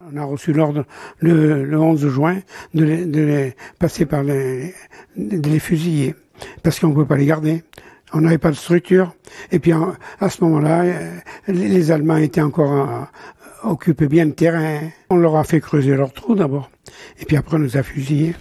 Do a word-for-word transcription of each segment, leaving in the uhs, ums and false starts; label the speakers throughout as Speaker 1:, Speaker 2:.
Speaker 1: On a reçu l'ordre le, le onze juin de les, de les passer par les, de les fusiller parce qu'on ne pouvait pas les garder. On n'avait pas de structure. Et puis à ce moment-là, les Allemands étaient encore occupaient bien le terrain. On leur a fait creuser leur trou d'abord. Et puis après, on nous a fusillés.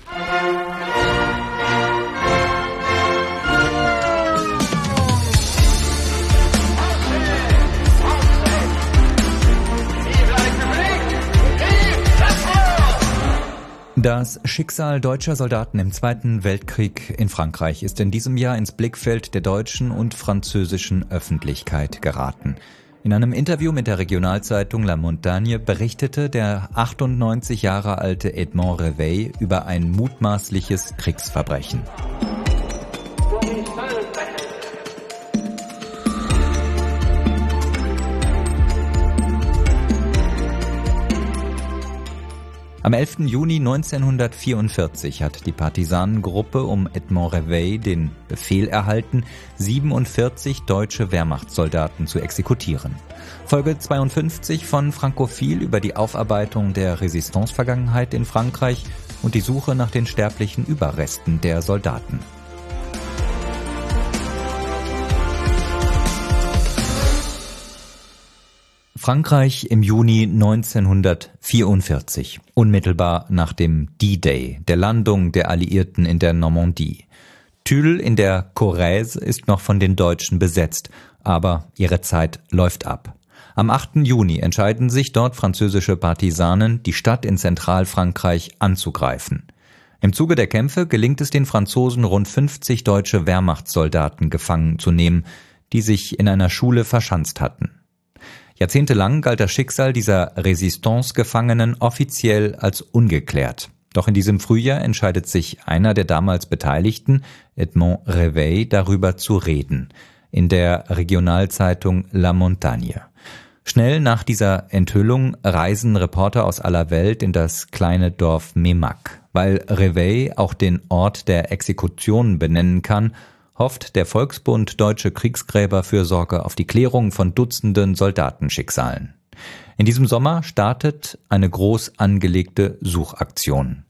Speaker 2: Das Schicksal deutscher Soldaten im Zweiten Weltkrieg in Frankreich ist in diesem Jahr ins Blickfeld der deutschen und französischen Öffentlichkeit geraten. In einem Interview mit der Regionalzeitung La Montagne berichtete der achtundneunzig Jahre alte Edmond Réveil über ein mutmaßliches Kriegsverbrechen. Am elften Juni neunzehnhundertvierundvierzig hat die Partisanengruppe um Edmond Réveil den Befehl erhalten, siebenundvierzig deutsche Wehrmachtssoldaten zu exekutieren. Folge zweiundfünfzig von Frankophil über die Aufarbeitung der Resistance-Vergangenheit in Frankreich und die Suche nach den sterblichen Überresten der Soldaten. Frankreich im Juni neunzehnhundertvierundvierzig, unmittelbar nach dem D-Day, der Landung der Alliierten in der Normandie. Tulle in der Corrèze ist noch von den Deutschen besetzt, aber ihre Zeit läuft ab. Am achten Juni entscheiden sich dort französische Partisanen, die Stadt in Zentralfrankreich anzugreifen. Im Zuge der Kämpfe gelingt es den Franzosen, rund fünfzig deutsche Wehrmachtssoldaten gefangen zu nehmen, die sich in einer Schule verschanzt hatten. Jahrzehntelang galt das Schicksal dieser Resistance-Gefangenen offiziell als ungeklärt. Doch in diesem Frühjahr entscheidet sich einer der damals Beteiligten, Edmond Réveil, darüber zu reden, in der Regionalzeitung La Montagne. Schnell nach dieser Enthüllung reisen Reporter aus aller Welt in das kleine Dorf Meymac. Weil Réveil auch den Ort der Exekution benennen kann, hofft der Volksbund Deutsche Kriegsgräberfürsorge auf die Klärung von Dutzenden Soldatenschicksalen. In diesem Sommer startet eine groß angelegte Suchaktion.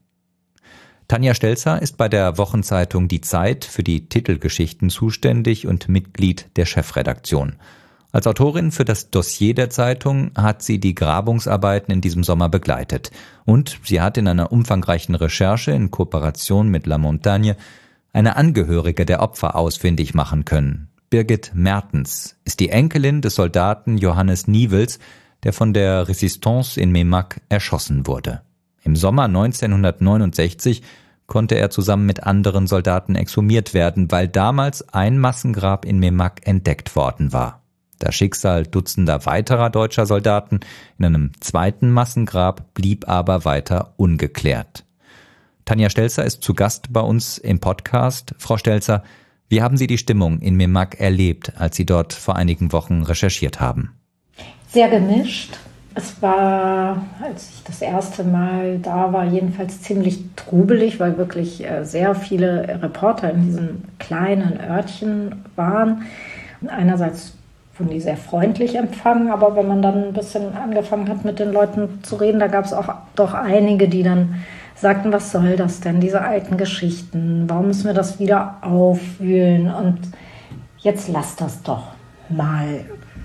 Speaker 2: Tanja Stelzer ist bei der Wochenzeitung Die Zeit für die Titelgeschichten zuständig und Mitglied der Chefredaktion. Als Autorin für das Dossier der Zeitung hat sie die Grabungsarbeiten in diesem Sommer begleitet. Und sie hat in einer umfangreichen Recherche in Kooperation mit La Montagne eine Angehörige der Opfer ausfindig machen können. Birgit Mertens ist die Enkelin des Soldaten Johannes Niewels, der von der Resistance in Meymac erschossen wurde. Im Sommer neunzehnhundertneunundsechzig konnte er zusammen mit anderen Soldaten exhumiert werden, weil damals ein Massengrab in Meymac entdeckt worden war. Das Schicksal dutzender weiterer deutscher Soldaten in einem zweiten Massengrab blieb aber weiter ungeklärt. Tanja Stelzer ist zu Gast bei uns im Podcast. Frau Stelzer, wie haben Sie die Stimmung in Meymac erlebt, als Sie dort vor einigen Wochen recherchiert haben?
Speaker 3: Sehr gemischt. Es war, als ich das erste Mal da war, jedenfalls ziemlich trubelig, weil wirklich sehr viele Reporter in diesem kleinen Örtchen waren. Einerseits wurden die sehr freundlich empfangen, aber wenn man dann ein bisschen angefangen hat, mit den Leuten zu reden, da gab es auch doch einige, die dann sagten, was soll das denn, diese alten Geschichten, warum müssen wir das wieder aufwühlen und jetzt lasst das doch mal.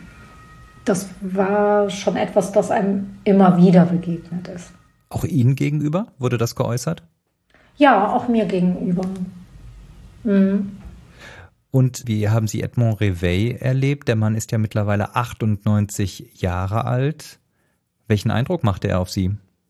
Speaker 3: Das war schon etwas, das einem immer wieder begegnet ist.
Speaker 2: Auch Ihnen gegenüber wurde das geäußert?
Speaker 3: Ja, auch mir gegenüber. Mhm.
Speaker 2: Und wie haben Sie Edmond Réveil erlebt? Der Mann ist ja mittlerweile achtundneunzig Jahre alt. Welchen Eindruck machte er auf Sie?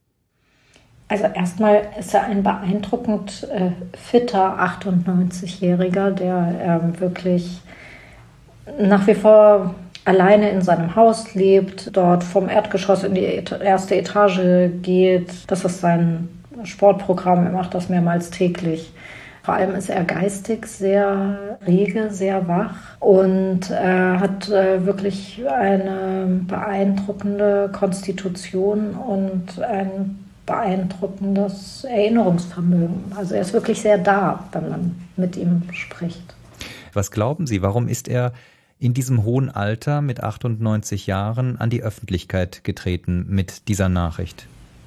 Speaker 3: Also erstmal ist er ein beeindruckend äh, fitter achtundneunzigjähriger, der ähm, wirklich nach wie vor alleine in seinem Haus lebt, dort vom Erdgeschoss in die erste Etage geht. Das ist sein Sportprogramm, er macht das mehrmals täglich. Vor allem ist er geistig sehr rege, sehr wach und äh, hat äh, wirklich eine beeindruckende Konstitution und ein beeindruckendes Erinnerungsvermögen. Also er ist wirklich sehr da, wenn man mit ihm spricht.
Speaker 2: Was glauben Sie, warum ist er in diesem hohen Alter mit achtundneunzig Jahren an die Öffentlichkeit getreten mit dieser Nachricht?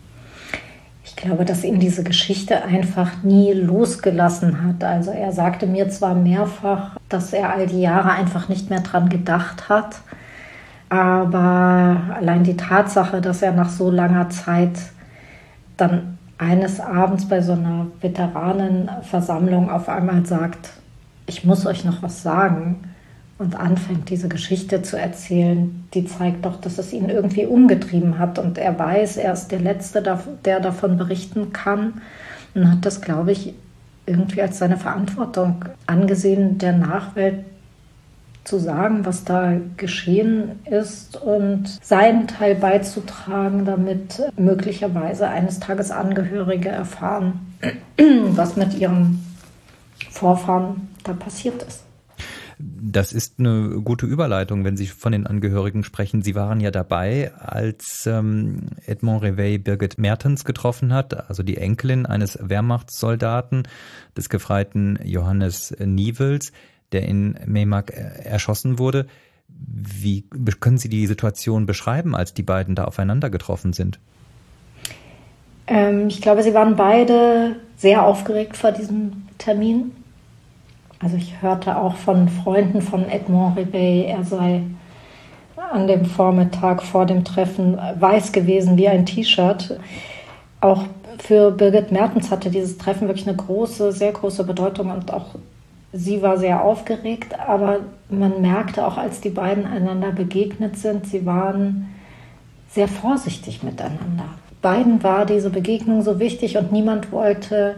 Speaker 3: glaube, dass ihn diese Geschichte einfach nie losgelassen hat. Also er sagte mir zwar mehrfach, dass er all die Jahre einfach nicht mehr dran gedacht hat, aber allein die Tatsache, dass er nach so langer Zeit dann eines Abends bei so einer Veteranenversammlung auf einmal sagt, ich muss euch noch was sagen, und anfängt, diese Geschichte zu erzählen, die zeigt doch, dass es ihn irgendwie umgetrieben hat. Und er weiß, er ist der Letzte, der davon berichten kann. Und hat das, glaube ich, irgendwie als seine Verantwortung angesehen, der Nachwelt zu sagen, was da geschehen ist und seinen Teil beizutragen, damit möglicherweise eines Tages Angehörige erfahren, was mit ihren Vorfahren da passiert ist.
Speaker 2: Das ist eine gute Überleitung, wenn Sie von den Angehörigen sprechen. Sie waren ja dabei, als ähm, Edmond Réveil Birgit Mertens getroffen hat, also die Enkelin eines Wehrmachtssoldaten, des Gefreiten Johannes Niewels, der in Meymac erschossen wurde. Wie können Sie die Situation beschreiben, als die beiden da aufeinander getroffen sind?
Speaker 3: Ähm, ich glaube, sie waren beide sehr aufgeregt vor diesem Termin. Also ich hörte auch von Freunden von Edmond Réveil, er sei an dem Vormittag vor dem Treffen weiß gewesen wie ein T-Shirt. Auch für Birgit Mertens hatte dieses Treffen wirklich eine große, sehr große Bedeutung und auch sie war sehr aufgeregt. Aber man merkte auch, als die beiden einander begegnet sind, sie waren sehr vorsichtig miteinander. Beiden war diese Begegnung so wichtig und niemand wollte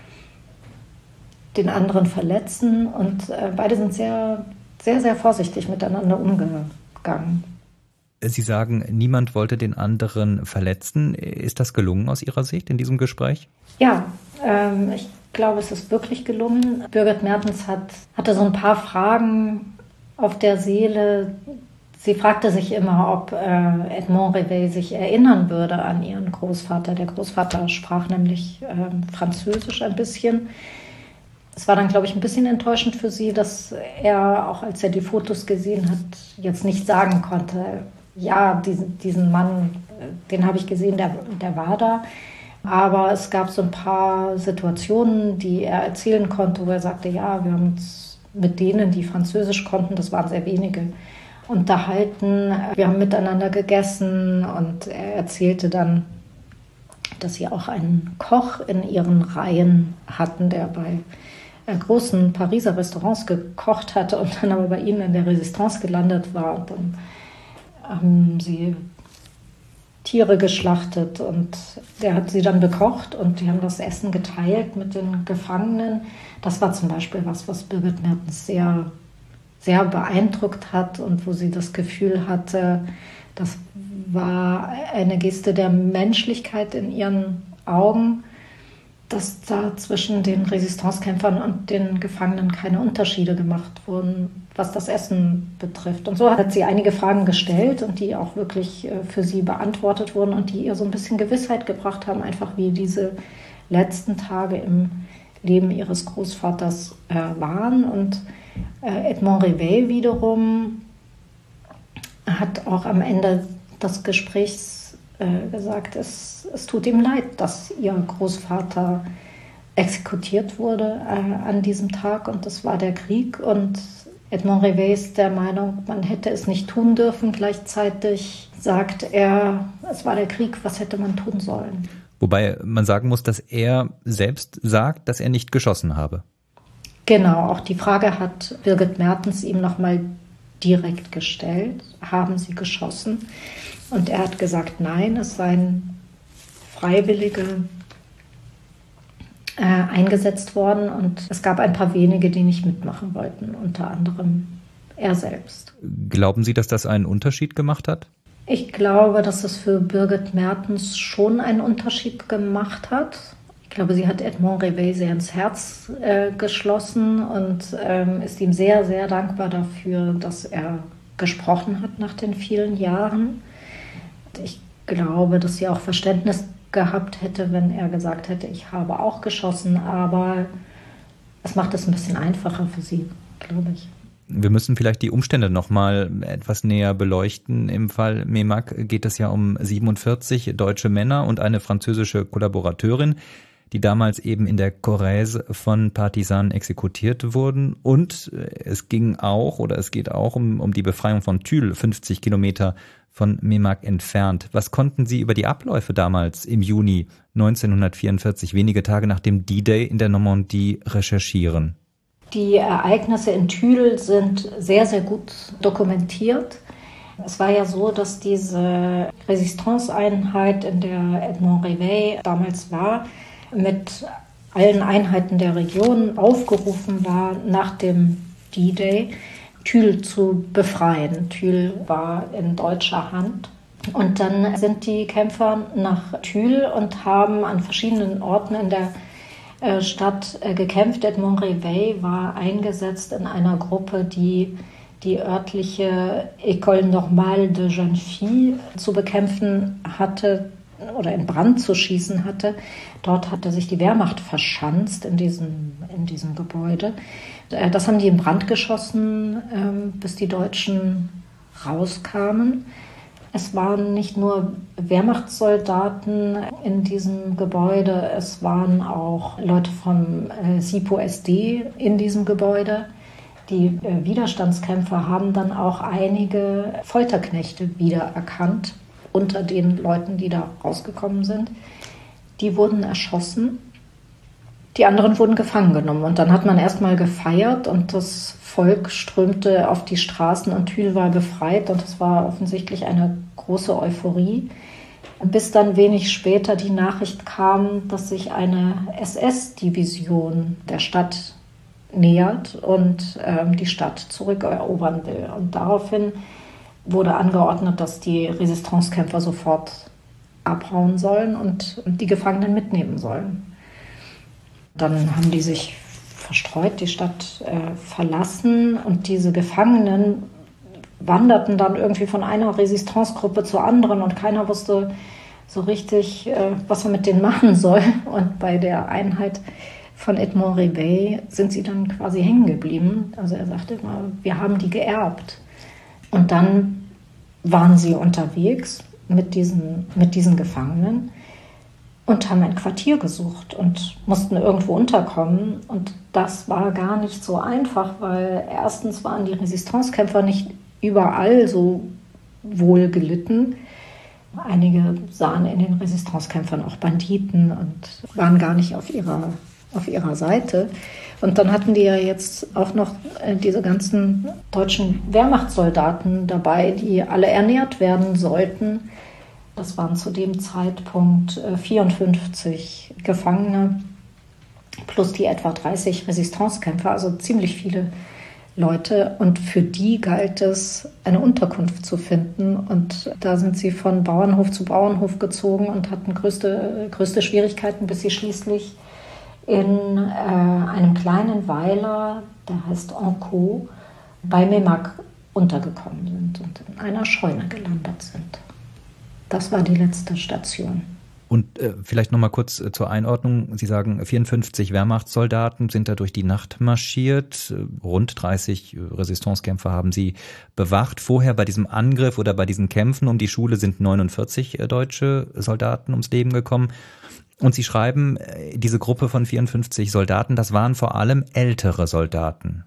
Speaker 3: den anderen verletzen und äh, beide sind sehr, sehr, sehr vorsichtig miteinander umgegangen.
Speaker 2: Sie sagen, niemand wollte den anderen verletzen. Ist das gelungen aus Ihrer Sicht in diesem Gespräch?
Speaker 3: Ja, ähm, ich glaube, es ist wirklich gelungen. Birgit Mertens hat, hatte so ein paar Fragen auf der Seele. Sie fragte sich immer, ob äh, Edmond Réveil sich erinnern würde an ihren Großvater. Der Großvater sprach nämlich äh, Französisch ein bisschen. Es war dann, glaube ich, ein bisschen enttäuschend für sie, dass er, auch als er die Fotos gesehen hat, jetzt nicht sagen konnte, ja, diesen, diesen Mann, den habe ich gesehen, der, der war da. Aber es gab so ein paar Situationen, die er erzählen konnte, wo er sagte, ja, wir haben uns mit denen, die Französisch konnten, das waren sehr wenige, unterhalten. Wir haben miteinander gegessen und er erzählte dann, dass sie auch einen Koch in ihren Reihen hatten, der bei großen Pariser Restaurants gekocht hatte und dann aber bei ihnen in der Resistance gelandet war. Und dann haben sie Tiere geschlachtet und der hat sie dann bekocht und die haben das Essen geteilt mit den Gefangenen. Das war zum Beispiel was, was Birgit Mertens sehr, sehr beeindruckt hat und wo sie das Gefühl hatte, das war eine Geste der Menschlichkeit in ihren Augen, dass da zwischen den Resistancekämpfern und den Gefangenen keine Unterschiede gemacht wurden, was das Essen betrifft. Und so hat sie einige Fragen gestellt und die auch wirklich für sie beantwortet wurden und die ihr so ein bisschen Gewissheit gebracht haben, einfach wie diese letzten Tage im Leben ihres Großvaters äh, waren. Und äh, Edmond Réveil wiederum hat auch am Ende des Gesprächs gesagt, es, es tut ihm leid, dass ihr Großvater exekutiert wurde äh, an diesem Tag und das war der Krieg und Edmond Réveil ist der Meinung, man hätte es nicht tun dürfen. Gleichzeitig sagt er, es war der Krieg, was hätte man tun sollen?
Speaker 2: Wobei man sagen muss, dass er selbst sagt, dass er nicht geschossen habe.
Speaker 3: Genau, auch die Frage hat Birgit Mertens ihm nochmal direkt gestellt, haben Sie geschossen? Und er hat gesagt, nein, es seien Freiwillige äh, eingesetzt worden und es gab ein paar wenige, die nicht mitmachen wollten, unter anderem er selbst.
Speaker 2: Glauben Sie, dass das einen Unterschied gemacht hat?
Speaker 3: Ich glaube, dass es für Birgit Mertens schon einen Unterschied gemacht hat. Ich glaube, sie hat Edmond Réveil sehr ins Herz äh, geschlossen und ähm, ist ihm sehr, sehr dankbar dafür, dass er gesprochen hat nach den vielen Jahren. Ich glaube, dass sie auch Verständnis gehabt hätte, wenn er gesagt hätte, ich habe auch geschossen, aber es macht es ein bisschen einfacher für sie, glaube ich.
Speaker 2: Wir müssen vielleicht die Umstände noch mal etwas näher beleuchten. Im Fall Memak geht es ja um siebenundvierzig deutsche Männer und eine französische Kollaborateurin, die damals eben in der Corrèze von Partisanen exekutiert wurden. Und es ging auch, oder es geht auch um, um die Befreiung von Tulle, fünfzig Kilometer von Memak entfernt. Was konnten Sie über die Abläufe damals im Juni neunzehnhundertvierundvierzig, wenige Tage nach dem D-Day in der Normandie, recherchieren?
Speaker 3: Die Ereignisse in Tulle sind sehr, sehr gut dokumentiert. Es war ja so, dass diese Resistance-Einheit, in der Edmond Rivet damals war, mit allen Einheiten der Region aufgerufen war, nach dem D-Day Tulle zu befreien. Tulle war in deutscher Hand. Und dann sind die Kämpfer nach Tulle und haben an verschiedenen Orten in der Stadt gekämpft. Edmond Rivet war eingesetzt in einer Gruppe, die die örtliche École Normale de Jeunes Filles zu bekämpfen hatte oder in Brand zu schießen hatte. Dort hatte sich die Wehrmacht verschanzt in diesem, in diesem Gebäude. Das haben die in Brand geschossen, bis die Deutschen rauskamen. Es waren nicht nur Wehrmachtssoldaten in diesem Gebäude, es waren auch Leute vom äh, SIPO S D in diesem Gebäude. Die äh, Widerstandskämpfer haben dann auch einige Folterknechte wiedererkannt unter den Leuten, die da rausgekommen sind. Die wurden erschossen. Die anderen wurden gefangen genommen. Und dann hat man erstmal gefeiert und das Volk strömte auf die Straßen und Tulle war befreit. Und es war offensichtlich eine große Euphorie. Bis dann wenig später die Nachricht kam, dass sich eine S S-Division der Stadt nähert und ähm, die Stadt zurückerobern will. Und daraufhin wurde angeordnet, dass die Resistancekämpfer sofort abhauen sollen und die Gefangenen mitnehmen sollen. Dann haben die sich verstreut, die Stadt äh, verlassen und diese Gefangenen wanderten dann irgendwie von einer Resistancegruppe zur anderen und keiner wusste so richtig, äh, was er mit denen machen soll. Und bei der Einheit von Edmond Rivet sind sie dann quasi hängen geblieben. Also er sagte immer, wir haben die geerbt. Und dann waren sie unterwegs mit diesen, mit diesen Gefangenen und haben ein Quartier gesucht und mussten irgendwo unterkommen. Und das war gar nicht so einfach, weil erstens waren die Resistancekämpfer nicht überall so wohl gelitten. Einige sahen in den Resistancekämpfern auch Banditen und waren gar nicht auf ihrer, auf ihrer Seite. Und dann hatten die ja jetzt auch noch diese ganzen deutschen Wehrmachtssoldaten dabei, die alle ernährt werden sollten. Das waren zu dem Zeitpunkt vierundfünfzig Gefangene plus die etwa dreißig Resistancekämpfer, also ziemlich viele Leute. Und für die galt es, eine Unterkunft zu finden. Und da sind sie von Bauernhof zu Bauernhof gezogen und hatten größte, größte Schwierigkeiten, bis sie schließlich in äh, einem kleinen Weiler, der heißt Encaux, bei Memak untergekommen sind und in einer Scheune gelandet sind. Das war die letzte Station.
Speaker 2: Und äh, vielleicht noch mal kurz äh, zur Einordnung. Sie sagen, vierundfünfzig Wehrmachtssoldaten sind da durch die Nacht marschiert. Rund dreißig Resistancekämpfer haben sie bewacht. Vorher bei diesem Angriff oder bei diesen Kämpfen um die Schule sind neunundvierzig äh, deutsche Soldaten ums Leben gekommen. Und Sie schreiben, äh, diese Gruppe von vierundfünfzig Soldaten, das waren vor allem ältere Soldaten.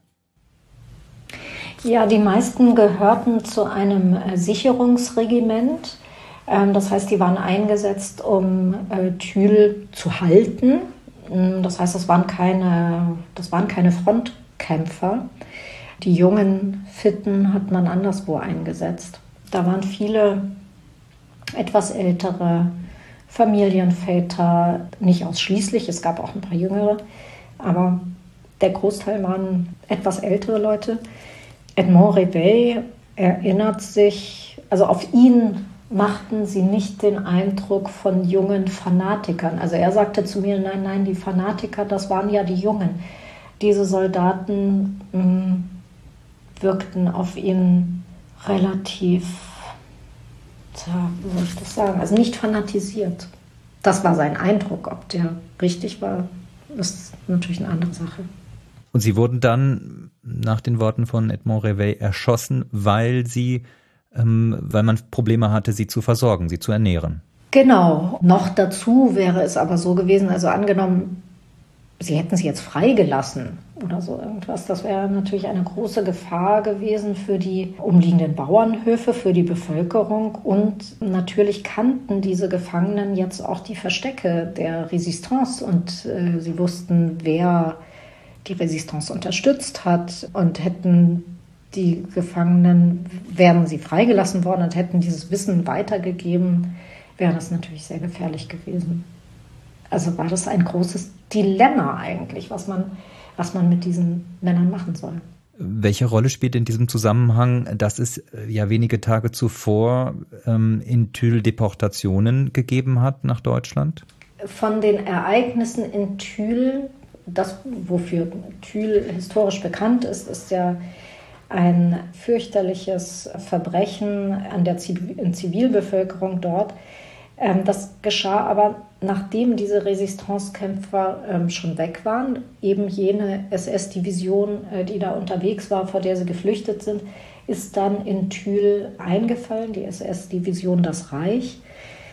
Speaker 3: Ja, die meisten gehörten zu einem äh, Sicherungsregiment. Das heißt, die waren eingesetzt, um äh, Tulle zu halten. Das heißt, das waren keine, das waren keine Frontkämpfer. Die jungen Fitten hat man anderswo eingesetzt. Da waren viele etwas ältere Familienväter, nicht ausschließlich, es gab auch ein paar jüngere, aber der Großteil waren etwas ältere Leute. Edmond Rivet erinnert sich, also auf ihn machten sie nicht den Eindruck von jungen Fanatikern. Also er sagte zu mir, nein, nein, die Fanatiker, das waren ja die Jungen. Diese Soldaten mh, wirkten auf ihn relativ, tja, wie soll ich das sagen, also nicht fanatisiert. Das war sein Eindruck. Ob der richtig war, ist natürlich eine andere Sache.
Speaker 2: Und Sie wurden dann nach den Worten von Edmond Réveil erschossen, weil sie, ähm, weil man Probleme hatte, sie zu versorgen, sie zu ernähren.
Speaker 3: Genau. Noch dazu wäre es aber so gewesen, also angenommen, sie hätten sie jetzt freigelassen oder so irgendwas. Das wäre natürlich eine große Gefahr gewesen für die umliegenden Bauernhöfe, für die Bevölkerung. Und natürlich kannten diese Gefangenen jetzt auch die Verstecke der Resistance. Und äh, sie wussten, wer die Resistance unterstützt hat. Und hätten die Gefangenen, wären sie freigelassen worden und hätten dieses Wissen weitergegeben, wäre das natürlich sehr gefährlich gewesen. Also war das ein großes Dilemma eigentlich, was man, was man mit diesen Männern machen soll.
Speaker 2: Welche Rolle spielt in diesem Zusammenhang, dass es ja wenige Tage zuvor ähm, in Tulle Deportationen gegeben hat nach Deutschland?
Speaker 3: Von den Ereignissen in Tulle, das, wofür Tulle historisch bekannt ist, ist ja ein fürchterliches Verbrechen an der Zivilbevölkerung dort. Das geschah aber, nachdem diese Resistancekämpfer ähm, schon weg waren. Eben jene S S-Division, äh, die da unterwegs war, vor der sie geflüchtet sind, ist dann in Tulle eingefallen, die S S-Division Das Reich.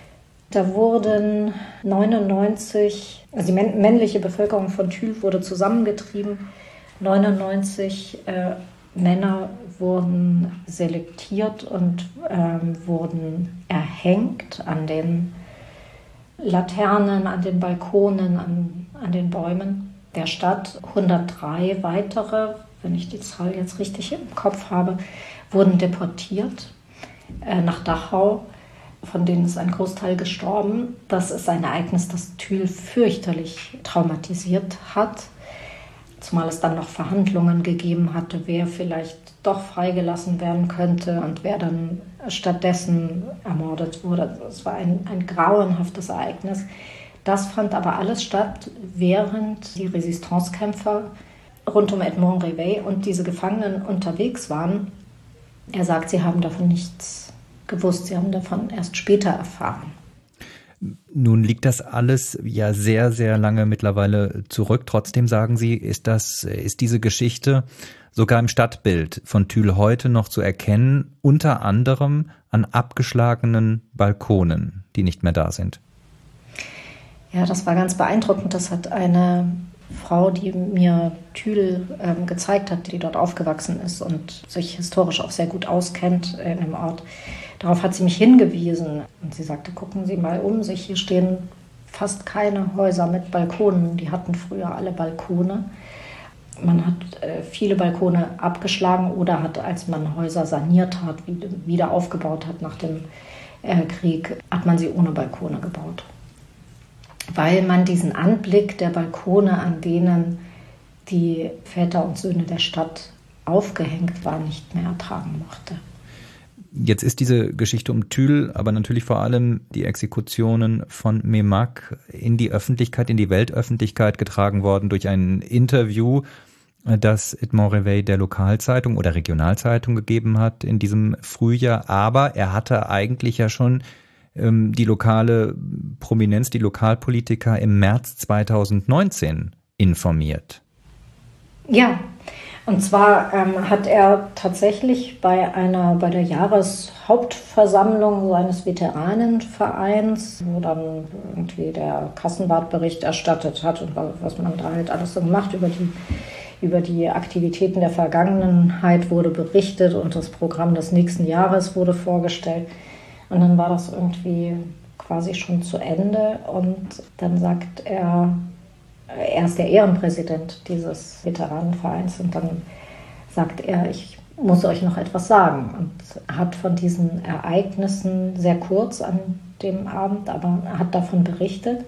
Speaker 3: Da wurden neunundneunzig, also die männliche Bevölkerung von Tulle wurde zusammengetrieben. neunundneunzig äh, Männer wurden selektiert und ähm, wurden erhängt an den Laternen, an den Balkonen, an, an den Bäumen der Stadt. hundertdrei weitere, wenn ich die Zahl jetzt richtig im Kopf habe, wurden deportiert äh, nach Dachau, von denen ist ein Großteil gestorben. Das ist ein Ereignis, das Tulle fürchterlich traumatisiert hat. Zumal es dann noch Verhandlungen gegeben hatte, wer vielleicht doch freigelassen werden könnte und wer dann stattdessen ermordet wurde. Es war ein, ein grauenhaftes Ereignis. Das fand aber alles statt, während die Resistancekämpfer rund um Edmond Réveil und diese Gefangenen unterwegs waren. Er sagt, sie haben davon nichts gewusst, sie haben davon erst später erfahren.
Speaker 2: Nun liegt das alles ja sehr, sehr lange mittlerweile zurück. Trotzdem sagen Sie, ist das, ist diese Geschichte sogar im Stadtbild von Tulle heute noch zu erkennen, unter anderem an abgeschlagenen Balkonen, die nicht mehr da sind.
Speaker 3: Ja, das war ganz beeindruckend. Das hat eine Frau, die mir Tulle ähm, gezeigt hat, die dort aufgewachsen ist und sich historisch auch sehr gut auskennt in dem Ort. Darauf hat sie mich hingewiesen und sie sagte, gucken Sie mal um sich, hier stehen fast keine Häuser mit Balkonen. Die hatten früher alle Balkone. Man hat äh, viele Balkone abgeschlagen oder hat, als man Häuser saniert hat, wieder aufgebaut hat nach dem äh, Krieg, hat man sie ohne Balkone gebaut. Weil man diesen Anblick der Balkone, an denen die Väter und Söhne der Stadt aufgehängt waren, nicht mehr ertragen mochte.
Speaker 2: Jetzt ist diese Geschichte um Tulle, aber natürlich vor allem die Exekutionen von Meymac in die Öffentlichkeit, in die Weltöffentlichkeit getragen worden durch ein Interview, das Edmond Réveil der Lokalzeitung oder Regionalzeitung gegeben hat in diesem Frühjahr. Aber er hatte eigentlich ja schon ähm, die lokale Prominenz, die Lokalpolitiker im März zweitausendneunzehn informiert.
Speaker 3: Ja. Und zwar ähm, hat er tatsächlich bei einer, bei der Jahreshauptversammlung seines Veteranenvereins, wo dann irgendwie der Kassenwart Bericht erstattet hat und was man da halt alles so gemacht, über die, über die Aktivitäten der Vergangenheit wurde berichtet und das Programm des nächsten Jahres wurde vorgestellt. Und dann war das irgendwie quasi schon zu Ende und dann sagt er, er ist der Ehrenpräsident dieses Veteranenvereins und dann sagt er, ich muss euch noch etwas sagen und hat von diesen Ereignissen sehr kurz an dem Abend, aber hat davon berichtet.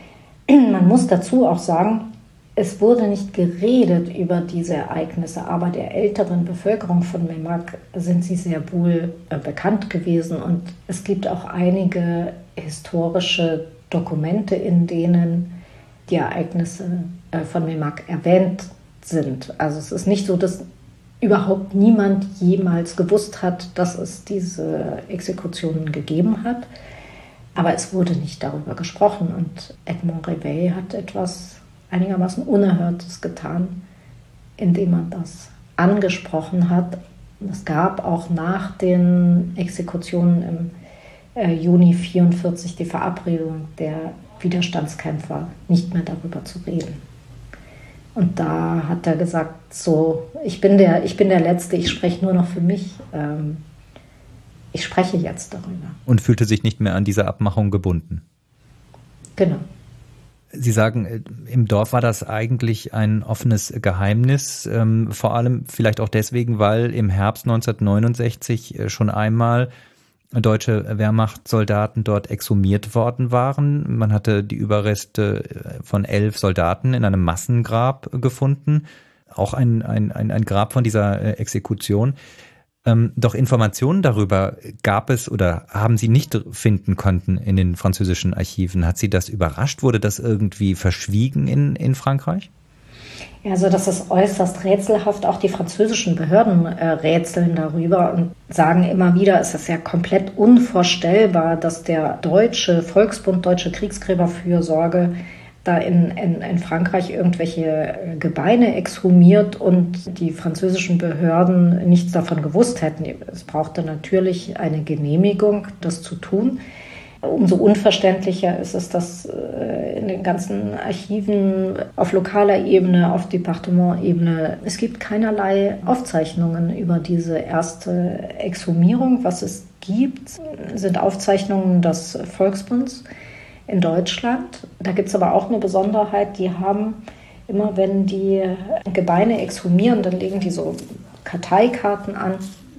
Speaker 3: Man muss dazu auch sagen, es wurde nicht geredet über diese Ereignisse, aber der älteren Bevölkerung von Meymac sind sie sehr wohl äh, bekannt gewesen und es gibt auch einige historische Dokumente, in denen die Ereignisse von Meymac erwähnt sind. Also es ist nicht so, dass überhaupt niemand jemals gewusst hat, dass es diese Exekutionen gegeben hat. Aber es wurde nicht darüber gesprochen und Edmond Réveil hat etwas einigermaßen Unerhörtes getan, indem man das angesprochen hat. Es gab auch nach den Exekutionen im äh, Juni vierundvierzig die Verabredung der Widerstandskämpfer, nicht mehr darüber zu reden. Und da hat er gesagt, so, ich bin der, ich bin der Letzte, ich spreche nur noch für mich. Ähm, ich spreche jetzt darüber.
Speaker 2: Und fühlte sich nicht mehr an diese Abmachung gebunden.
Speaker 3: Genau.
Speaker 2: Sie sagen, im Dorf war das eigentlich ein offenes Geheimnis, ähm, vor allem vielleicht auch deswegen, weil im Herbst neunzehnhundertneunundsechzig schon einmal deutsche Wehrmachtssoldaten dort exhumiert worden waren. Man hatte die Überreste von elf Soldaten in einem Massengrab gefunden, auch ein, ein, ein, ein Grab von dieser Exekution. Ähm, doch Informationen darüber gab es oder haben Sie nicht finden konnten in den französischen Archiven. Hat Sie das überrascht? Wurde das irgendwie verschwiegen in, in Frankreich?
Speaker 3: Ja, also das ist äußerst rätselhaft. Auch die französischen Behörden äh, rätseln darüber und sagen immer wieder, es ist ja komplett unvorstellbar, dass der deutsche Volksbund Deutsche Kriegsgräberfürsorge da in, in, in Frankreich irgendwelche Gebeine exhumiert und die französischen Behörden nichts davon gewusst hätten. Es brauchte natürlich eine Genehmigung, das zu tun. Umso unverständlicher ist es, dass in den ganzen Archiven auf lokaler Ebene, auf Departementebene, es gibt keinerlei Aufzeichnungen über diese erste Exhumierung. Was es gibt, sind Aufzeichnungen des Volksbunds in Deutschland. Da gibt es aber auch eine Besonderheit, die haben immer, wenn die Gebeine exhumieren, dann legen die so Karteikarten an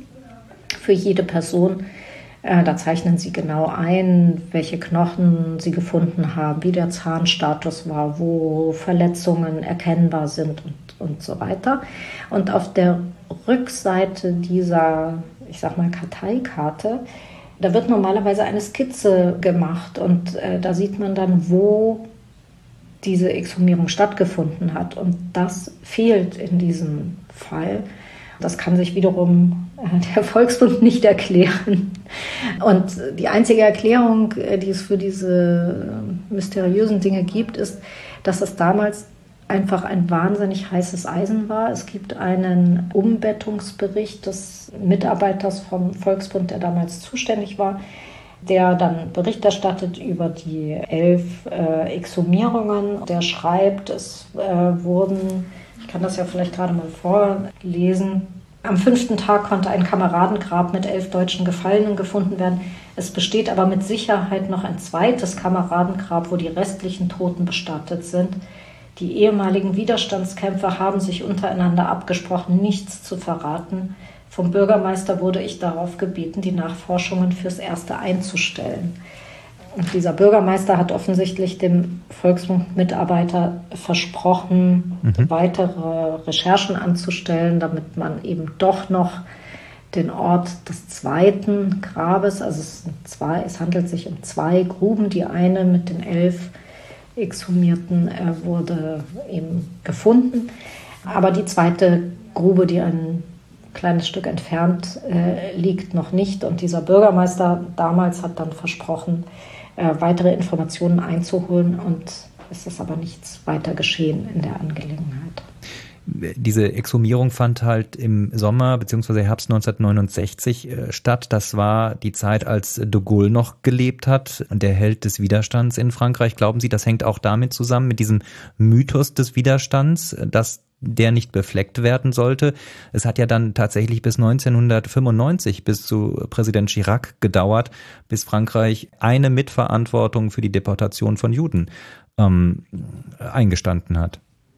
Speaker 3: für jede Person. Äh, da zeichnen sie genau ein, welche Knochen sie gefunden haben, wie der Zahnstatus war, wo Verletzungen erkennbar sind und, und so weiter. Und auf der Rückseite dieser, ich sag mal, Karteikarte, da wird normalerweise eine Skizze gemacht und äh, da sieht man dann, wo diese Exhumierung stattgefunden hat. Und das fehlt in diesem Fall. Das kann sich wiederum äh, der Volksbund nicht erklären. Und die einzige Erklärung, äh, die es für diese äh, mysteriösen Dinge gibt, ist, dass es damals einfach ein wahnsinnig heißes Eisen war. Es gibt einen Umbettungsbericht des Mitarbeiters vom Volksbund, der damals zuständig war, der dann Bericht erstattet über die elf äh, Exhumierungen. Der schreibt, es äh, wurden, ich kann das ja vielleicht gerade mal vorlesen, am fünften Tag konnte ein Kameradengrab mit elf deutschen Gefallenen gefunden werden. Es besteht aber mit Sicherheit noch ein zweites Kameradengrab, wo die restlichen Toten bestattet sind. Die ehemaligen Widerstandskämpfer haben sich untereinander abgesprochen, nichts zu verraten. Vom Bürgermeister wurde ich darauf gebeten, die Nachforschungen fürs Erste einzustellen. Und dieser Bürgermeister hat offensichtlich dem Volksbund-Mitarbeiter versprochen, mhm. weitere Recherchen anzustellen, damit man eben doch noch den Ort des zweiten Grabes, also es, sind zwei, es handelt sich um zwei Gruben, die eine mit den elf Exhumierten äh, wurde eben gefunden, aber die zweite Grube, die ein kleines Stück entfernt äh, liegt, noch nicht. Und dieser Bürgermeister damals hat dann versprochen, äh, weitere Informationen einzuholen, und es ist aber nichts weiter geschehen in der Angelegenheit.
Speaker 2: Diese Exhumierung fand halt im Sommer bzw. Herbst neunzehnhundertneunundsechzig äh, statt. Das war die Zeit, als de Gaulle noch gelebt hat, der Held des Widerstands in Frankreich. Glauben Sie, das hängt auch damit zusammen, mit diesem Mythos des Widerstands, dass der nicht befleckt werden sollte? Es hat ja dann tatsächlich bis neunzehnhundertfünfundneunzig, bis zu Präsident Chirac gedauert, bis Frankreich eine Mitverantwortung für die Deportation von Juden ähm, eingestanden hat.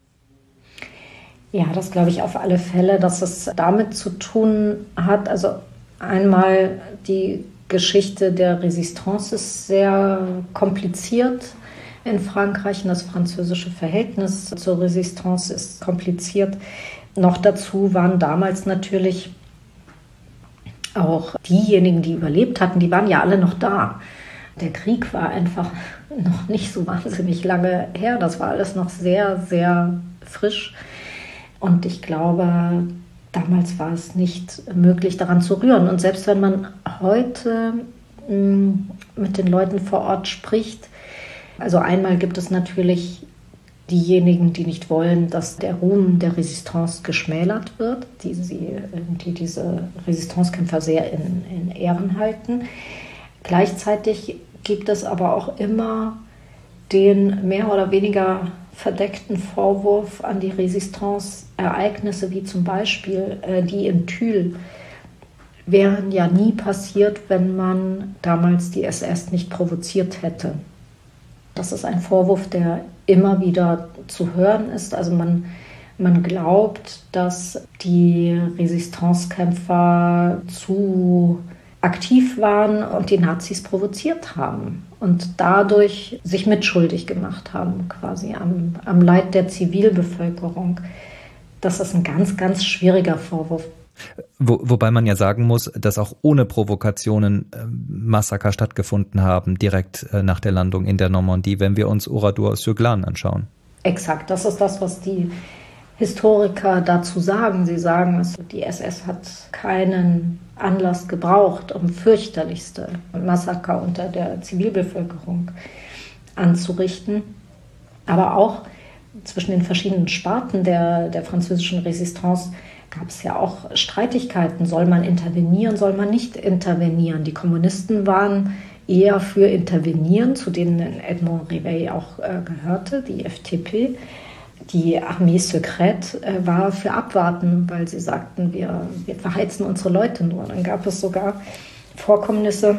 Speaker 3: Ja, das glaube ich auf alle Fälle, dass es damit zu tun hat. Also einmal die Geschichte der Resistance ist sehr kompliziert in Frankreich, und das französische Verhältnis zur Resistance ist kompliziert. Noch dazu waren damals natürlich auch diejenigen, die überlebt hatten, die waren ja alle noch da. Der Krieg war einfach noch nicht so wahnsinnig lange her. Das war alles noch sehr, sehr frisch. Und ich glaube, damals war es nicht möglich, daran zu rühren. Und selbst wenn man heute mh, mit den Leuten vor Ort spricht, also einmal gibt es natürlich diejenigen, die nicht wollen, dass der Ruhm der Resistance geschmälert wird, die, sie, die diese Resistancekämpfer sehr in, in Ehren halten. Gleichzeitig gibt es aber auch immer den mehr oder weniger verdeckten Vorwurf an die Resistance. Ereignisse wie zum Beispiel äh, die in Tulle wären ja nie passiert, wenn man damals die S S nicht provoziert hätte. Das ist ein Vorwurf, der immer wieder zu hören ist. Also man, man glaubt, dass die Resistancekämpfer zu aktiv waren und die Nazis provoziert haben und dadurch sich mitschuldig gemacht haben, quasi am, am Leid der Zivilbevölkerung. Das ist ein ganz, ganz schwieriger Vorwurf.
Speaker 2: Wo, wobei man ja sagen muss, dass auch ohne Provokationen äh, Massaker stattgefunden haben, direkt äh, nach der Landung in der Normandie, wenn wir uns Oradour-sur-Glane anschauen.
Speaker 3: Exakt, das ist das, was die Historiker dazu sagen. Sie sagen, die S S hat keinen Anlass gebraucht, um fürchterlichste Massaker unter der Zivilbevölkerung anzurichten. Aber auch zwischen den verschiedenen Sparten der, der französischen Resistance gab es ja auch Streitigkeiten. Soll man intervenieren, soll man nicht intervenieren? Die Kommunisten waren eher für Intervenieren, zu denen Edmond Rivet auch äh, gehörte, die F T P. Die Armée secrète äh, war für Abwarten, weil sie sagten, wir, wir verheizen unsere Leute nur. Dann gab es sogar Vorkommnisse,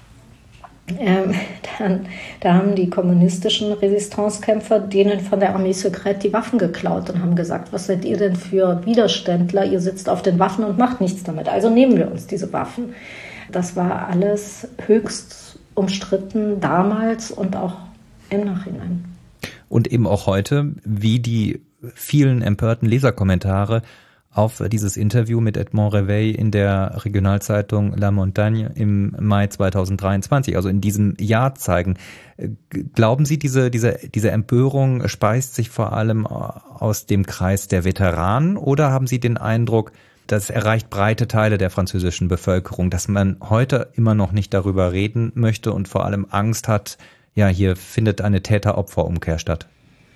Speaker 3: ähm, dann, da haben die kommunistischen Resistancekämpfer denen von der Armée secrète die Waffen geklaut und haben gesagt, was seid ihr denn für Widerständler? Ihr sitzt auf den Waffen und macht nichts damit. Also nehmen wir uns diese Waffen. Das war alles höchst umstritten damals und auch im Nachhinein.
Speaker 2: Und eben auch heute, wie die vielen empörten Leserkommentare auf dieses Interview mit Edmond Rivet in der Regionalzeitung La Montagne im Mai zweitausenddreiundzwanzig, also in diesem Jahr zeigen. Glauben Sie, diese, diese, diese Empörung speist sich vor allem aus dem Kreis der Veteranen oder haben Sie den Eindruck, das erreicht breite Teile der französischen Bevölkerung, dass man heute immer noch nicht darüber reden möchte und vor allem Angst hat, ja, hier findet eine Täter-Opfer-Umkehr statt?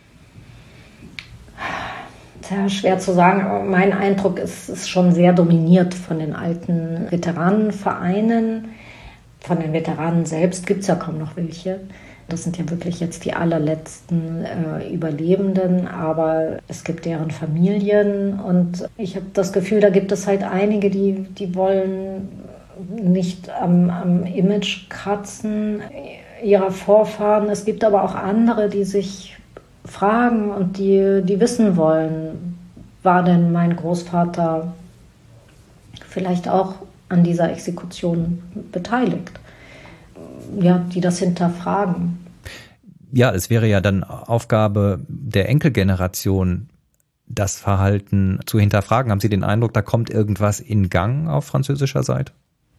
Speaker 3: Sehr schwer zu sagen, aber mein Eindruck ist, ist schon sehr dominiert von den alten Veteranenvereinen. Von den Veteranen selbst gibt es ja kaum noch welche. Das sind ja wirklich jetzt die allerletzten äh, Überlebenden, aber es gibt deren Familien und ich habe das Gefühl, da gibt es halt einige, die, die wollen nicht am, am Image kratzen ihrer Vorfahren. Es gibt aber auch andere, die sich fragen und die, die wissen wollen, war denn mein Großvater vielleicht auch an dieser Exekution beteiligt? Ja, die das hinterfragen.
Speaker 2: Ja, es wäre ja dann Aufgabe der Enkelgeneration, das Verhalten zu hinterfragen. Haben Sie den Eindruck, da kommt irgendwas in Gang auf französischer Seite?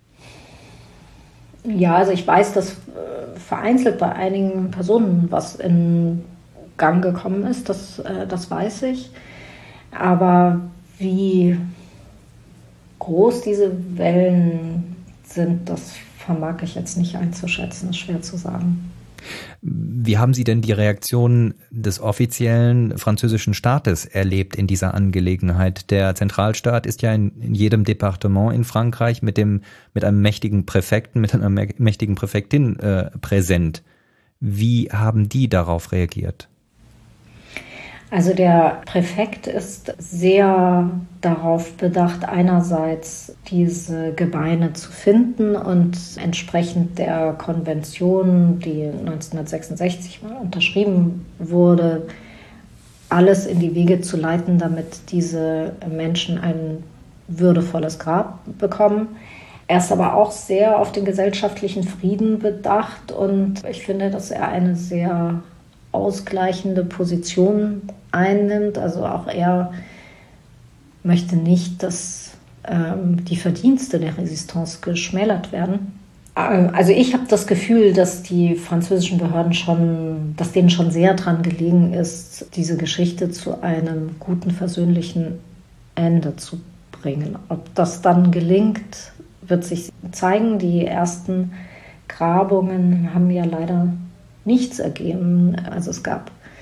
Speaker 3: Ja, also ich weiß, dass vereinzelt bei einigen Personen was in Gang gekommen ist, das, das weiß ich. Aber wie groß diese Wellen sind, das vermag ich jetzt nicht einzuschätzen, ist schwer zu sagen.
Speaker 2: Wie haben Sie denn die Reaktion des offiziellen französischen Staates erlebt in dieser Angelegenheit? Der Zentralstaat ist ja in, in jedem Departement in Frankreich mit dem mit einem mächtigen Präfekten, mit einer mächtigen Präfektin äh, präsent. Wie haben die darauf reagiert?
Speaker 3: Also der Präfekt ist sehr darauf bedacht, einerseits diese Gebeine zu finden und entsprechend der Konvention, die neunzehnhundertsechsundsechzig mal unterschrieben wurde, alles in die Wege zu leiten, damit diese Menschen ein würdevolles Grab bekommen. Er ist aber auch sehr auf den gesellschaftlichen Frieden bedacht und ich finde, dass er eine sehr ausgleichende Position einnimmt. Also auch er möchte nicht, dass ähm, die Verdienste der Resistance geschmälert werden. Ähm, also ich habe das Gefühl, dass die französischen Behörden schon, dass denen schon sehr dran gelegen ist, diese Geschichte zu einem guten, versöhnlichen Ende zu bringen. Ob das dann gelingt, wird sich zeigen. Die ersten Grabungen haben ja leider nichts ergeben. Also es gab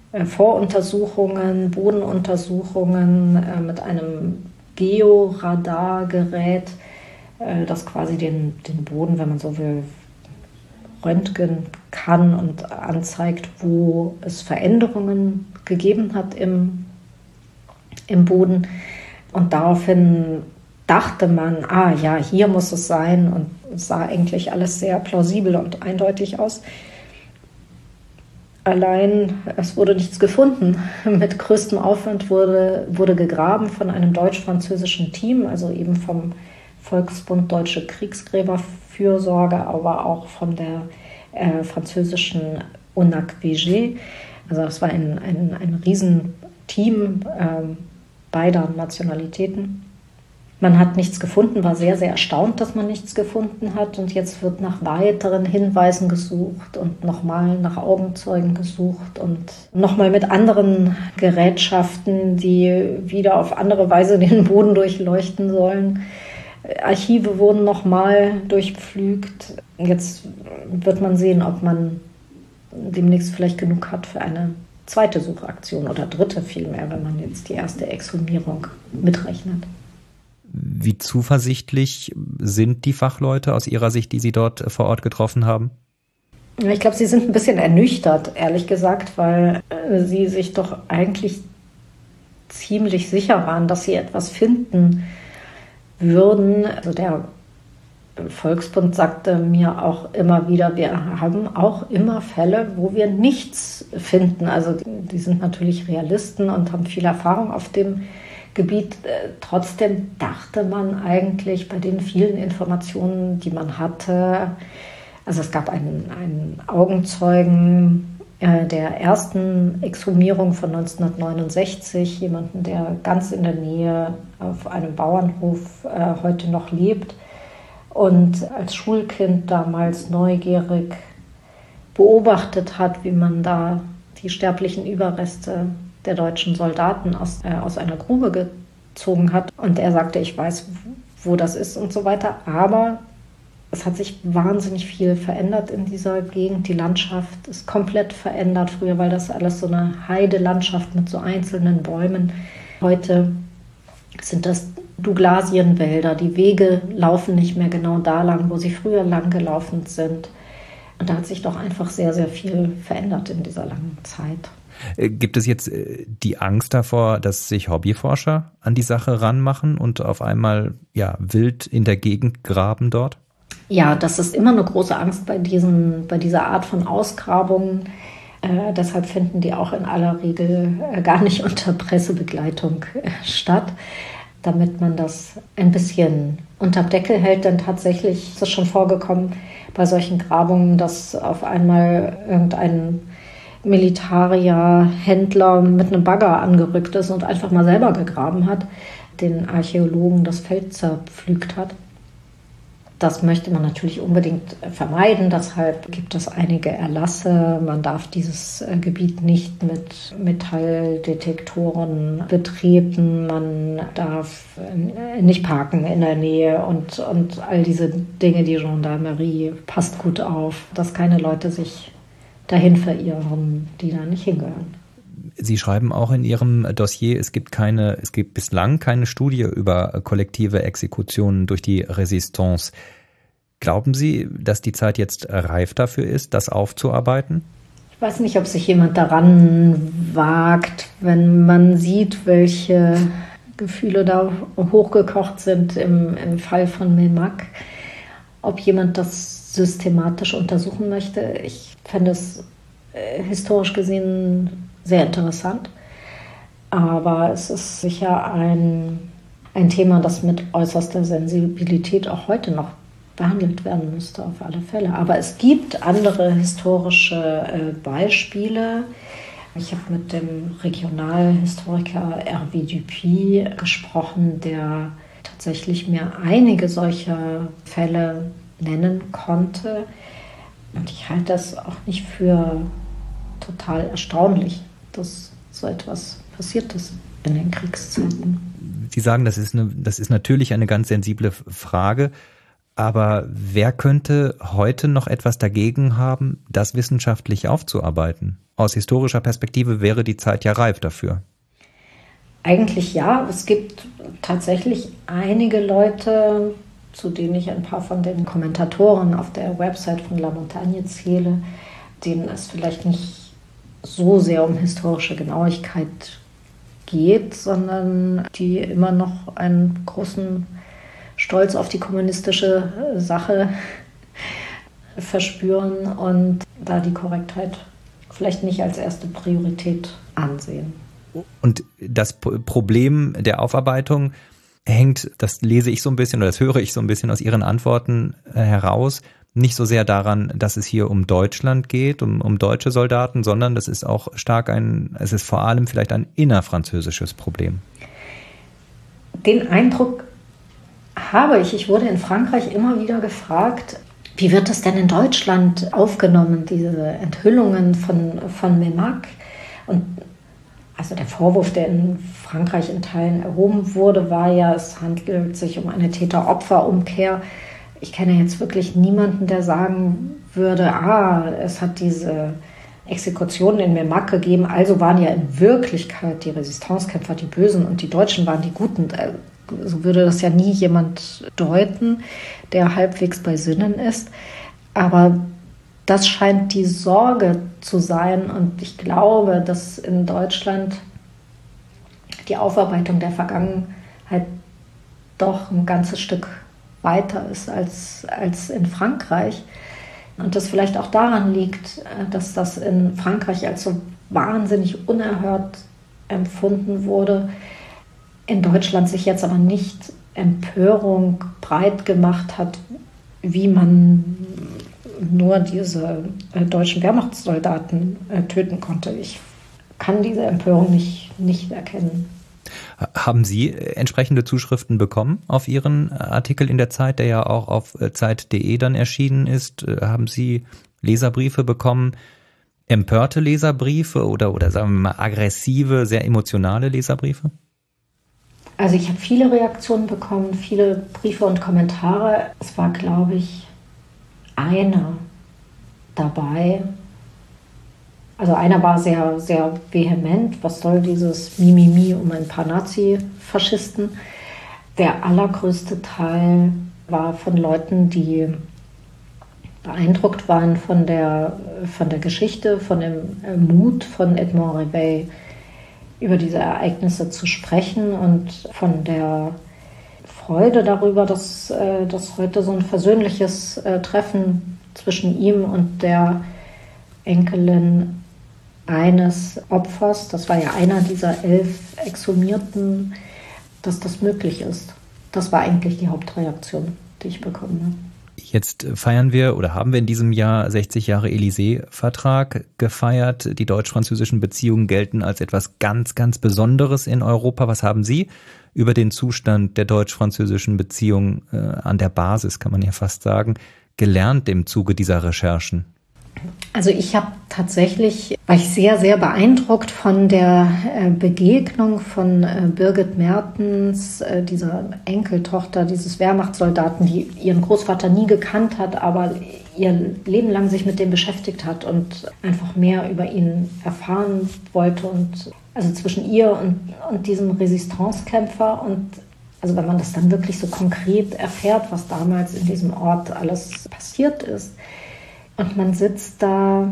Speaker 3: Voruntersuchungen, Bodenuntersuchungen äh, mit einem Georadargerät, äh, das quasi den, den Boden, wenn man so will, röntgen kann und anzeigt, wo es Veränderungen gegeben hat im, im Boden. Und daraufhin dachte man, ah ja, hier muss es sein, und es sah eigentlich alles sehr plausibel und eindeutig aus. Allein, es wurde nichts gefunden. Mit größtem Aufwand wurde, wurde gegraben von einem deutsch-französischen Team, also eben vom Volksbund Deutsche Kriegsgräberfürsorge, aber auch von der äh, französischen O N A C V G. Also das war ein, ein, ein Riesenteam äh, beider Nationalitäten. Man hat nichts gefunden, war sehr, sehr erstaunt, dass man nichts gefunden hat. Und jetzt wird nach weiteren Hinweisen gesucht und nochmal nach Augenzeugen gesucht und nochmal mit anderen Gerätschaften, die wieder auf andere Weise den Boden durchleuchten sollen. Archive wurden nochmal durchpflügt. Jetzt wird man sehen, ob man demnächst vielleicht genug hat für eine zweite Suchaktion oder dritte vielmehr, wenn man jetzt die erste Exhumierung mitrechnet.
Speaker 2: Wie zuversichtlich sind die Fachleute aus Ihrer Sicht, die Sie dort vor Ort getroffen haben?
Speaker 3: Ich glaube, sie sind ein bisschen ernüchtert, ehrlich gesagt, weil sie sich doch eigentlich ziemlich sicher waren, dass sie etwas finden würden. Also der Volksbund sagte mir auch immer wieder, wir haben auch immer Fälle, wo wir nichts finden. Also die, die sind natürlich Realisten und haben viel Erfahrung auf dem Gebiet. Trotzdem dachte man eigentlich bei den vielen Informationen, die man hatte, also es gab einen, einen Augenzeugen äh, der ersten Exhumierung von neunzehnhundertneunundsechzig, jemanden, der ganz in der Nähe auf einem Bauernhof äh, heute noch lebt und als Schulkind damals neugierig beobachtet hat, wie man da die sterblichen Überreste der deutschen Soldaten aus, äh, aus einer Grube gezogen hat. Und er sagte, ich weiß, wo das ist und so weiter. Aber es hat sich wahnsinnig viel verändert in dieser Gegend. Die Landschaft ist komplett verändert. Früher war das alles so eine Heidelandschaft mit so einzelnen Bäumen. Heute sind das Douglasienwälder. Die Wege laufen nicht mehr genau da lang, wo sie früher lang gelaufen sind. Und da hat sich doch einfach sehr, sehr viel verändert in dieser langen Zeit.
Speaker 2: Gibt es jetzt die Angst davor, dass sich Hobbyforscher an die Sache ranmachen und auf einmal ja, wild in der Gegend graben dort?
Speaker 3: Ja, das ist immer eine große Angst bei, diesen, bei dieser Art von Ausgrabungen. Äh, deshalb finden die auch in aller Regel äh, gar nicht unter Pressebegleitung äh, statt, damit man das ein bisschen unterm Deckel hält. Denn tatsächlich ist es schon vorgekommen bei solchen Grabungen, dass auf einmal irgendein Militarier, Händler mit einem Bagger angerückt ist und einfach mal selber gegraben hat, den Archäologen das Feld zerpflügt hat. Das möchte man natürlich unbedingt vermeiden, deshalb gibt es einige Erlasse. Man darf dieses Gebiet nicht mit Metalldetektoren betreten, man darf nicht parken in der Nähe und, und all diese Dinge, die Gendarmerie passt gut auf, dass keine Leute sich dahin verirren, die da nicht hingehören.
Speaker 2: Sie schreiben auch in Ihrem Dossier, es gibt keine, es gibt bislang keine Studie über kollektive Exekutionen durch die Resistance. Glauben Sie, dass die Zeit jetzt reif dafür ist, das aufzuarbeiten?
Speaker 3: Ich weiß nicht, ob sich jemand daran wagt, wenn man sieht, welche Gefühle da hochgekocht sind im, im Fall von Meymac, ob jemand das systematisch untersuchen möchte. Ich fände es äh, historisch gesehen sehr interessant, aber es ist sicher ein, ein Thema, das mit äußerster Sensibilität auch heute noch behandelt werden müsste, auf alle Fälle. Aber es gibt andere historische äh, Beispiele. Ich habe mit dem Regionalhistoriker Hervé Dupuy gesprochen, der tatsächlich mir einige solcher Fälle nennen konnte. Und ich halte das auch nicht für total erstaunlich, dass so etwas passiert ist in den Kriegszeiten.
Speaker 2: Sie sagen, das ist, eine, das ist natürlich eine ganz sensible Frage, Aber wer könnte heute noch etwas dagegen haben, das wissenschaftlich aufzuarbeiten? Aus historischer Perspektive wäre die Zeit ja reif dafür.
Speaker 3: Eigentlich ja. Es gibt tatsächlich einige Leute, zu denen ich ein paar von den Kommentatoren auf der Website von La Montagne zähle, denen es vielleicht nicht so sehr um historische Genauigkeit geht, sondern die immer noch einen großen Stolz auf die kommunistische Sache verspüren und da die Korrektheit vielleicht nicht als erste Priorität ansehen.
Speaker 2: Und das Problem der Aufarbeitung hängt, das lese ich so ein bisschen oder das höre ich so ein bisschen aus Ihren Antworten heraus, nicht so sehr daran, dass es hier um Deutschland geht, um, um deutsche Soldaten, sondern das ist auch stark ein, es ist vor allem vielleicht ein innerfranzösisches Problem.
Speaker 3: Den Eindruck habe ich. Ich wurde in Frankreich immer wieder gefragt, wie wird es denn in Deutschland aufgenommen, diese Enthüllungen von, von Meymac? Und also der Vorwurf, der in Frankreich in Teilen erhoben wurde, war ja, es handelt sich um eine Täter-Opfer-Umkehr. Ich kenne jetzt wirklich niemanden, der sagen würde, ah, es hat diese Exekutionen in Meymac gegeben, also waren ja in Wirklichkeit die Resistancekämpfer die Bösen und die Deutschen waren die Guten. So würde das ja nie jemand deuten, der halbwegs bei Sinnen ist. Aber das scheint die Sorge zu sein. Und ich glaube, dass in Deutschland die Aufarbeitung der Vergangenheit doch ein ganzes Stück weiter ist als, als in Frankreich. Und das vielleicht auch daran liegt, dass das in Frankreich als so wahnsinnig unerhört empfunden wurde, in Deutschland sich jetzt aber nicht Empörung breit gemacht hat, wie man nur diese äh, deutschen Wehrmachtssoldaten äh, töten konnte. Ich kann diese Empörung nicht, nicht erkennen.
Speaker 2: Haben Sie entsprechende Zuschriften bekommen auf Ihren Artikel in der Zeit, der ja auch auf Zeit punkt de dann erschienen ist? Haben Sie Leserbriefe bekommen, empörte Leserbriefe oder, oder sagen wir mal aggressive, sehr emotionale Leserbriefe?
Speaker 3: Also ich habe viele Reaktionen bekommen, viele Briefe und Kommentare. Es war, glaube ich, einer dabei. Also einer war sehr, sehr vehement. Was soll dieses Mimimi um ein paar Nazi-Faschisten? Der allergrößte Teil war von Leuten, die beeindruckt waren von der, von der Geschichte, von dem Mut von Edmond Rivet, über diese Ereignisse zu sprechen und von der Freude darüber, dass, äh, dass heute so ein versöhnliches äh, Treffen zwischen ihm und der Enkelin eines Opfers, das war ja einer dieser elf Exhumierten, dass das möglich ist. Das war eigentlich die Hauptreaktion, die ich bekommen habe.
Speaker 2: Jetzt feiern wir oder haben wir in diesem Jahr sechzig Jahre Élysée-Vertrag gefeiert. Die deutsch-französischen Beziehungen gelten als etwas ganz, ganz Besonderes in Europa. Was haben Sie über den Zustand der deutsch-französischen Beziehungen äh, an der Basis, kann man ja fast sagen, gelernt im Zuge dieser Recherchen?
Speaker 3: Also ich habe tatsächlich, war ich sehr, sehr beeindruckt von der äh, Begegnung von äh, Birgit Mertens, äh, dieser Enkeltochter dieses Wehrmachtssoldaten, die ihren Großvater nie gekannt hat, aber ihr Leben lang sich mit dem beschäftigt hat und einfach mehr über ihn erfahren wollte. Und also zwischen ihr und, und diesem Resistancekämpfer und also wenn man das dann wirklich so konkret erfährt, was damals in diesem Ort alles passiert ist, und man sitzt da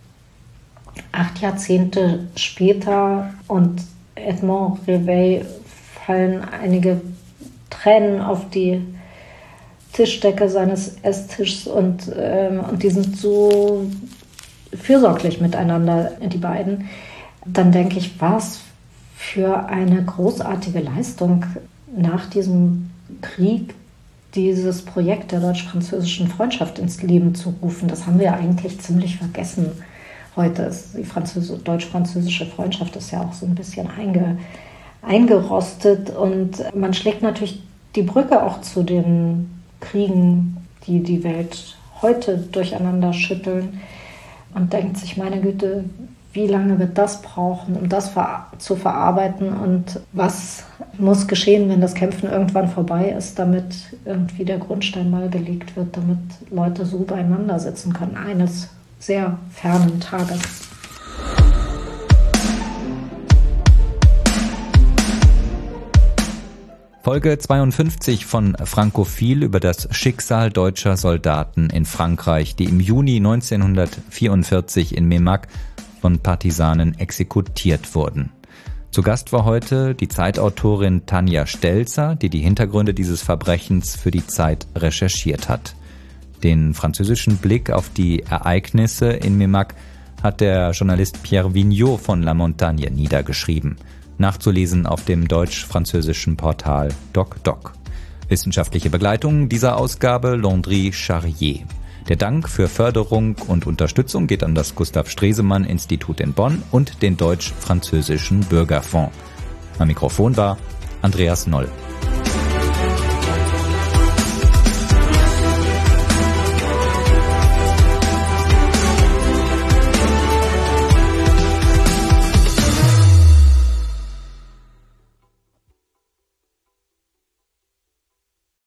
Speaker 3: acht Jahrzehnte später und Edmond Rivet fallen einige Tränen auf die Tischdecke seines Esstischs und, ähm, und die sind so fürsorglich miteinander, die beiden. Dann denke ich, was für eine großartige Leistung nach diesem Krieg, dieses Projekt der deutsch-französischen Freundschaft ins Leben zu rufen. Das haben wir ja eigentlich ziemlich vergessen. Heute ist die Französ- deutsch-französische Freundschaft ist ja auch so ein bisschen einge- eingerostet und man schlägt natürlich die Brücke auch zu den Kriegen, die die Welt heute durcheinander schütteln und denkt sich, meine Güte, wie lange wird das brauchen, um das ver- zu verarbeiten und was muss geschehen, wenn das Kämpfen irgendwann vorbei ist, damit irgendwie der Grundstein mal gelegt wird, damit Leute so beieinander sitzen können, eines sehr fernen Tages.
Speaker 2: Folge zweiundfünfzig von Frankophil über das Schicksal deutscher Soldaten in Frankreich, die im Juni neunzehnhundertvierundvierzig in Memac von Partisanen exekutiert wurden. Zu Gast war heute die Zeitautorin Tanja Stelzer, die die Hintergründe dieses Verbrechens für die Zeit recherchiert hat. Den französischen Blick auf die Ereignisse in Memac hat der Journalist Pierre Vignot von La Montagne niedergeschrieben. Nachzulesen auf dem deutsch-französischen Portal DocDoc. Wissenschaftliche Begleitung dieser Ausgabe Landry Charrier. Der Dank für Förderung und Unterstützung geht an das Gustav Stresemann Institut in Bonn und den Deutsch-Französischen Bürgerfonds. Am Mikrofon war Andreas Noll.